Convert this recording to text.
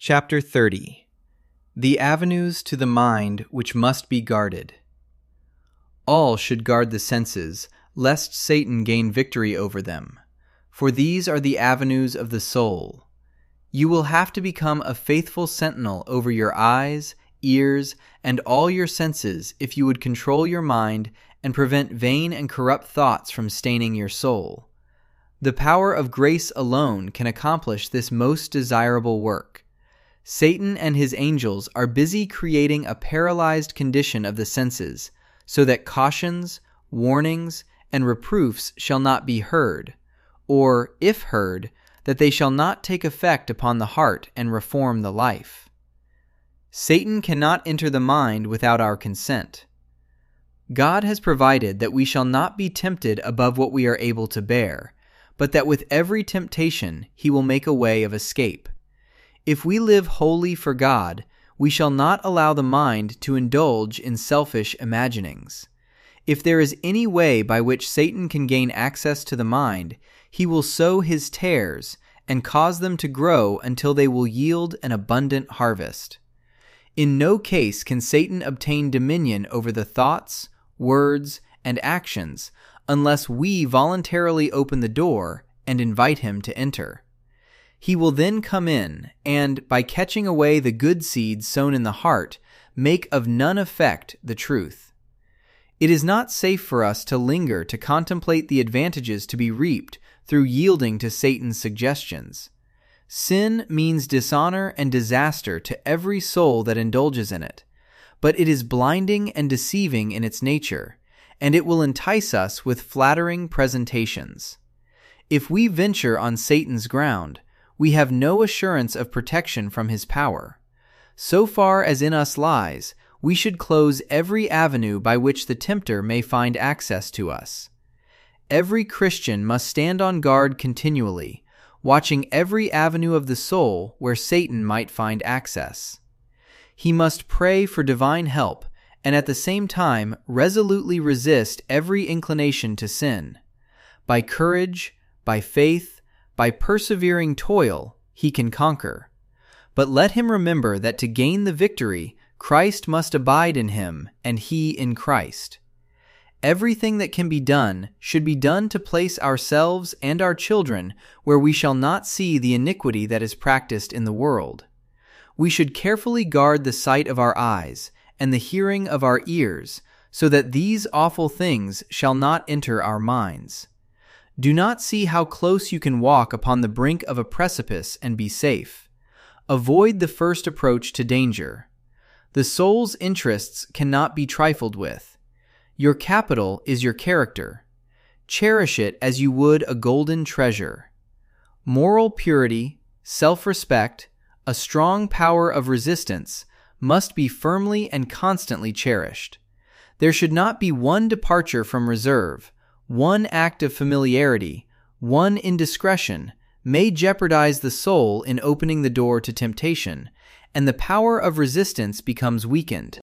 Chapter 30. The Avenues to the Mind which must be guarded. All should guard the senses, lest Satan gain victory over them, for these are the avenues of the soul. You will have to become a faithful sentinel over your eyes, ears, and all your senses if you would control your mind and prevent vain and corrupt thoughts from staining your soul. The power of grace alone can accomplish this most desirable work. Satan and his angels are busy creating a paralyzed condition of the senses, so that cautions, warnings, and reproofs shall not be heard, or, if heard, that they shall not take effect upon the heart and reform the life. Satan cannot enter the mind without our consent. God has provided that we shall not be tempted above what we are able to bear, but that with every temptation he will make a way of escape. If we live wholly for God, we shall not allow the mind to indulge in selfish imaginings. If there is any way by which Satan can gain access to the mind, he will sow his tares and cause them to grow until they will yield an abundant harvest. In no case can Satan obtain dominion over the thoughts, words, and actions unless we voluntarily open the door and invite him to enter. He will then come in and, by catching away the good seeds sown in the heart, make of none effect the truth. It is not safe for us to linger to contemplate the advantages to be reaped through yielding to Satan's suggestions. Sin means dishonor and disaster to every soul that indulges in it, but it is blinding and deceiving in its nature, and it will entice us with flattering presentations. If we venture on Satan's ground, we have no assurance of protection from his power. So far as in us lies, we should close every avenue by which the tempter may find access to us. Every Christian must stand on guard continually, watching every avenue of the soul where Satan might find access. He must pray for divine help and at the same time resolutely resist every inclination to sin. By courage, by faith, by persevering toil, he can conquer. But let him remember that to gain the victory, Christ must abide in him, and he in Christ. Everything that can be done should be done to place ourselves and our children where we shall not see the iniquity that is practiced in the world. We should carefully guard the sight of our eyes and the hearing of our ears, so that these awful things shall not enter our minds. Do not see how close you can walk upon the brink of a precipice and be safe. Avoid the first approach to danger. The soul's interests cannot be trifled with. Your capital is your character. Cherish it as you would a golden treasure. Moral purity, self-respect, a strong power of resistance must be firmly and constantly cherished. There should not be one departure from reserve. One act of familiarity, one indiscretion, may jeopardize the soul in opening the door to temptation, and the power of resistance becomes weakened.